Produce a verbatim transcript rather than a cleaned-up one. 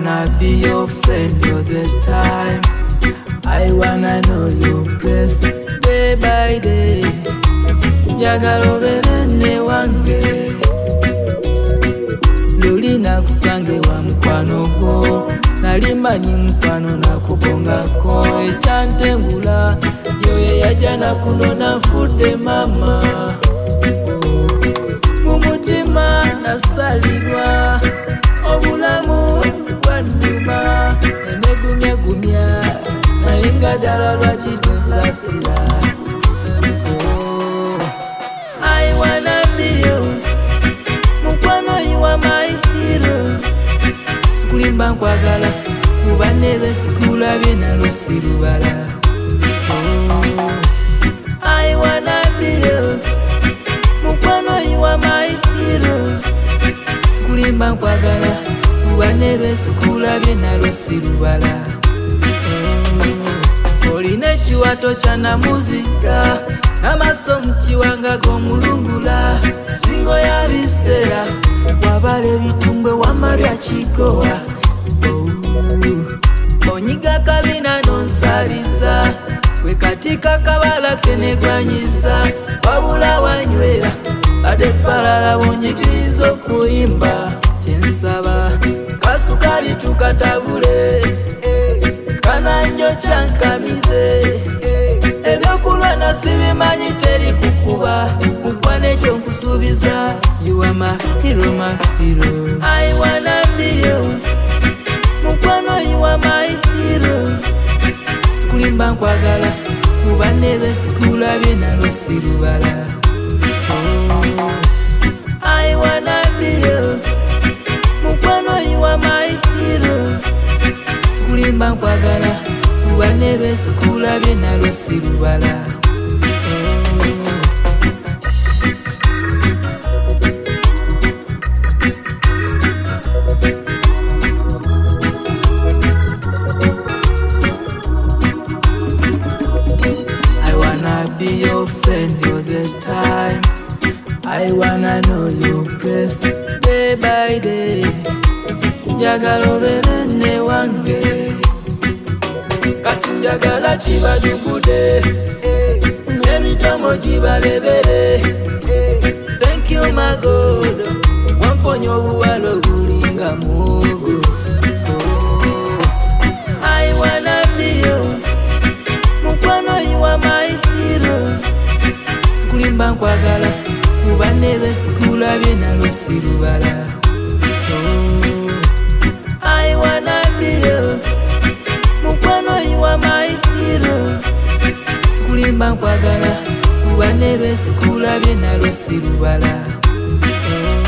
wanna be your friend all the time. I wanna know your place day by day. Njagala oberene wange luli nakusange wa mukwano gwo. Nalimanyi mukwano nakubongako ekyantengula yoye yajja nakunona nfudde mama. Mumutima nasalirwa obulamu bwannuma enegumyagumya naye nga ddala lwaki tosasira. I wanna be you mukwano, you are my hero. Sikulimba nkwagala kuba nebe sikulabye nalusi lubala. I wanna be you mukwano, you are my hero. Sikulimba nkwagala kuba nebe sikulabye nalusi lubala. Olina ekiwato kya namuziga n'amaaso mu kiwanga g'omulungula. Singo ya biseera wabala ebitumbwe wama bya kigowa. Onyiga kabina nonsaliza gwe katika kabala kenegwanyiza. Wabula wanywera ate falala bonyigiriza okuyimba. Kyensaba kasukali tukatabule kananjo kyankamize. Ebyokulwa nasibimanyi teri kukuba mukwana ekyo nkusuubiza. You are my hero, my hero. I wanna be you mukwano, you are my hero. Sikulimba nkwagala kuba nebe sikulabye nalusi lubala. I wanna be you mukwano, you are my hero. Sikulimba nkwagala kuba nebe sikulabye nalusi lubala. Be your friend all the time. I wanna know your place day by day. Njagala oberene wange kati njagala kibadugude n'emitomo gibalebere. Thank you my God wamponya obuwala obulinga muwogo. I wanna be you mukwano, you are my hero. Sikulimba nkwagala kuba nebe sikulabye nalusi lubala. I wanna be you mukwano, you are my hero. Sikulimba nkwagala kuba nebe sikulabye nalusi lubala.